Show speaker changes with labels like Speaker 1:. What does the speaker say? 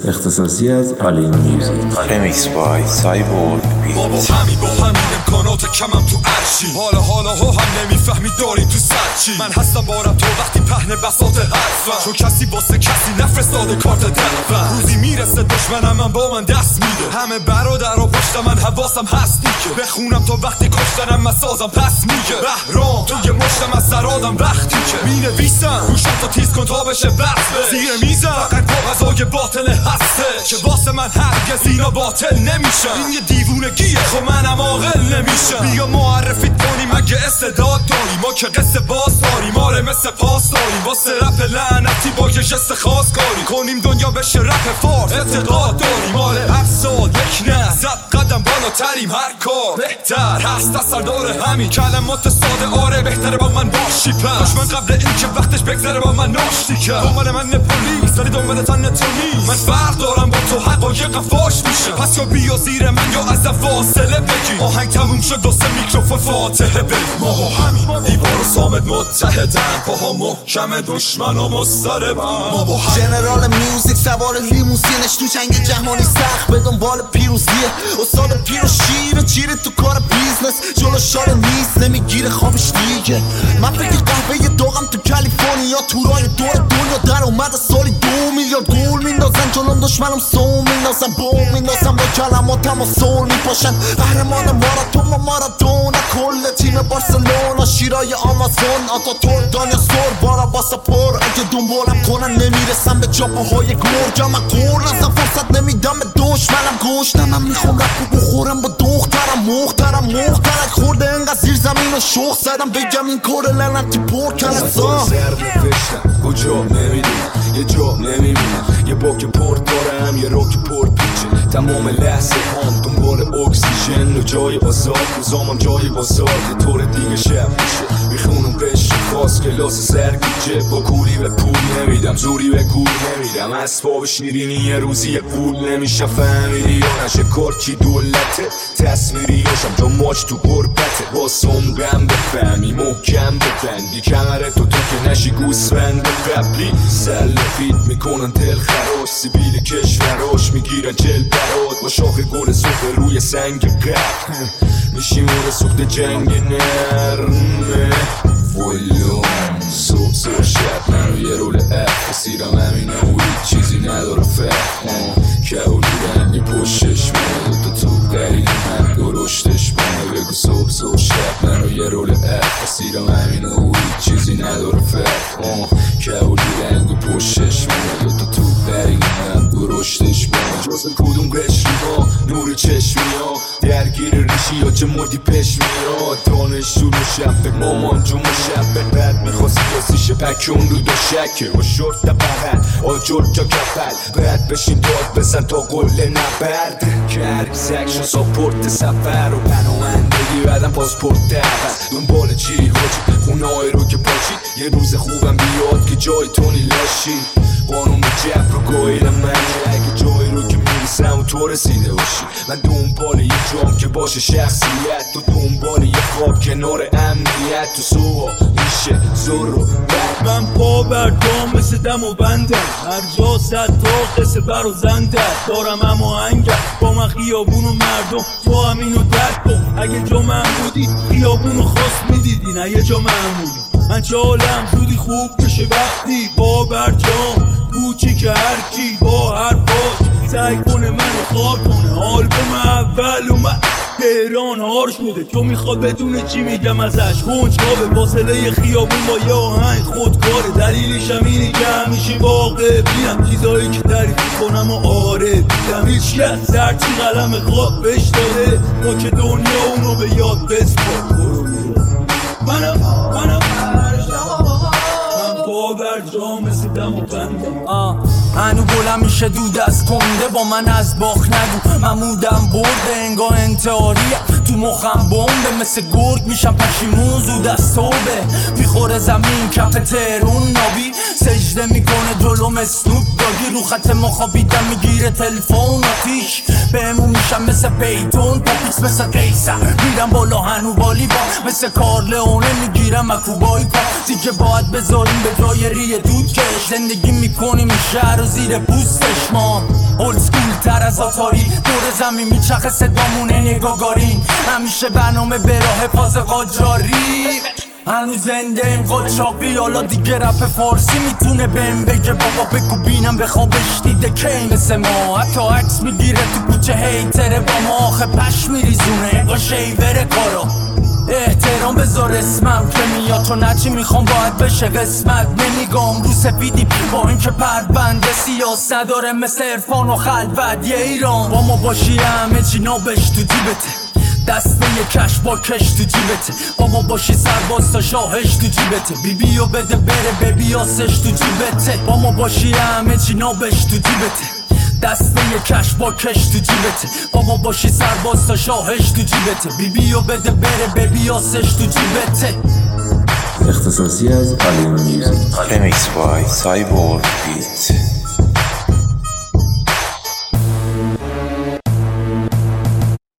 Speaker 1: اختصاصی از آلین میوزیک.
Speaker 2: رمیکس بای سایبورگ.
Speaker 3: بابا با همین امکانات کمم تو عرشی، حالا هم نمیفهمی داریم تو سر چی. من هستم بارم تو وقتی پهن بساط حرفم، چون کسی واسه کسی نفرستاده کارت دلفم. روزی میرسه دشمنم من با من دست میده، همه برادر و پشت من حواسم هست که بخونم تا وقتی کشتنم مسازم پس میگه بهرام توی مشتم از سرادم وقتی که مینویسم گوشم تا تیز کن تا بشه بحث زیر میزم فقط کاغذای باطل هسته که واسه من هرگز اینا باطل نمیشن. این یه دیوونگیه خب منم عاقل نمیشم. بیا معرفیت کنیم اگه استعداد داری، ما که قصه باز داریم آره مثل پاس داریم. واسه رپ لعنتی با یه جست خاص کاری کنیم دنیا بشه رپ فارس. اعتقاد داریم آره هر سال یک نه 100 قدم بالاتریم، هر کار بهتر هست اثر داره همین کلمات ساده آره بهتره با من باشی. پس من قبل این که وقتش بگذره با من ناشتی کرد. دنبال من پلیس ولی دنبال تن تو نیست. من فرق دارم با تو حقایق فاش میشه، پس یا بیا زیر من یا از فاصله بگی. آهنگ تموم شد دوست میکروفون فاتحه بگی. ما با همین دیوار و صامت متحدن، پاها محکم دشمن و مضطربن. ما با
Speaker 4: جنرال میوزیک سوار لیموزینش تو جنگ جهانی سخت به دنبال پیروزیه. استاد پیر و شیر چیره تو کار بیزنس جلو شاره نیست نمیگیره خوابش دیگه. من فکر قهوه دوغم تو کالیفرنیا تورای دور دنیا در اومده سالی 2 میلیارد گول میندازن جلوم دشمنم سوم میندازن بوم میندازن با کلماتم و سول میپاشن. قهرمان ماراتون و مارادونا کل تیم بارسلونا شیرای آمازون آتا تور دانیا سور بارا باسا پر. اگه دنبالم کنن نمیرسن به جاپاهای گرجا من قور نزن فرصت نمیدم به دشمنم گوشتم. من میخوام رپو بخورم با دخترم مخترک خورده انقدر زیر زمین و شوخ زدم بگم این کار لعنتی پر کلسا.
Speaker 3: سرد فشتم کجا نمیدونم یه جا نمیبینم، یه باک پر دارم یه راک پر پیچه. تمام لحظه هم دنبال اکسیژن و جای آزاد روزامم جای بازار. یه طور دیگه شب میشه میخونم قشق خاص کلاس سرگیجه با کوری به پول نمیدم زوری به گول نمیدم. اسباب شیرینی یه روزی یه پول نمیشه فهمیدی یا نشه کار کی دولته تصویری هاشم جا ماچ تو قربته با سنگم بفهمی محکم ببندی کمره تو که نشی گوسفند قبلی. سلفید میکنن دل خراش سیبیل کشوراش میگیرن جل برات با شاخ گل سفره روی سنگ قبل میشیم مورد سوخت جنگ نرمه ولوم صبح شب منو یه رول اف سیرم همینه و هیچ چیزی نداره فهم کهولی رنگی پشتش منه دوتا توب قریلی من درشتش منه بگو صبح شب منو یه رول اف سیرم همینه و هیچ چیزی نداره فهم کهولی رنگی پشتش منه دوتا توب قریلی من درشتش منه. جز کدوم قشری ها نور چشمی ها درگیر ریشی یا چه مردی پشمی ها دانشجو مشبه مامان جو مشبه بد میخواستی یاسیشه پکون رو دو شکه و شرط بغل آجر جا کفل بد بشین داد بزن تا قله نبرد کرد سکشن ساپورت سفر و پناهندگی بعدم پاسپورت اول دنبال چی حاجی خونه های رو که پاشید یه روز خوبم بیاد که جای تونی لاشی قانون جبر و گایل من اگه جایی رو که میرسم و تو رسیده باشی. من دنبال یه جام که باشه شخصیت تو دنبال یه خواب کنار امنیت تو سوها میشه زور و بد.
Speaker 5: من پا بر جام مثل دم و بندم هر جا 100 تا قصه بر و زنده دارم اما هنگم با من خیابون و مردم تو همینو درک کن. اگه جا من بودی خیابون و خواست میدیدی نه یه جا من بودی. من چه حالم زودی خوب بشه وقتی با برجام کوچیک هرکی با هر پاش سعی کنه منو خوار کنه. آلبوم اول اومد تهران هار شده تو میخواد بدونه چی میگم ازش کنجکاوه فاصله خیابون با یه آهنگ خودکاره. دلیلش هم اینه که همیشه واقع بینم چیزایی که تعریف کنم و آره دیدم هیچ کس سرچی قلم خواب بهش داده ما که دنیا اونو به یاد بسپار. منم پا بر جام مثل دم و بندم
Speaker 6: هنو بلند میشه دود از کنده با من از باخ نگو ممودم برده انگاه انتحاریه تو مخم بمبه مثل گرگ میشم پشیمون زود از صبح میخوره زمین کف تهرون نابی سجده میکنه جلوم اسنوپ داگی رو خط ما خوابیدم میگیره تلفون آتیش بهمون میشم مثل پیتون پاپیکس مثل قیصر میرم بالا هنو والی با مثل کارلئونه میگیرم اکوبایی کار دیگه باید بذاریم به جای ریه دود کش زندگی میکنیم این شهر و زیر پوستش ما فضا تاری دور زمین میچخه صدامونه نگاگارین همیشه برنامه به راه پاس قاجاری هنوز زنده این قاچاقی حالا دیگه رپ فارسی میتونه بهم بگه بابا بگو بینم به خوابش دیده کی مثل ما حتی عکس میگیره تو کوچه هیتره با ما آخه پش میریزونه با شیور کارا احترام بذار اسمم که میاد تو نچی میخوام باید بشه قسمت نمیگم رو سفیدی با اینکه پرونده سیاست نداره مثل عرفان و خلوت یه ایران با ما باشی همه چی نابش تو جیبته دسته کش با کش تو جیبته با ما باشی سرباز تا شاهش تو جیبته بیبیو بده بره ببیاسش تو جیبته با ما باشی همه چی نابش تو جیبته دسته کش با کش تو جیبته با ما باشی سرباز تا شاهش تو جیبته بیبیو بده بره ببیاسش تو جیبته
Speaker 1: اختصاصی از علیم میوزیک.
Speaker 2: Remix by Cyborg.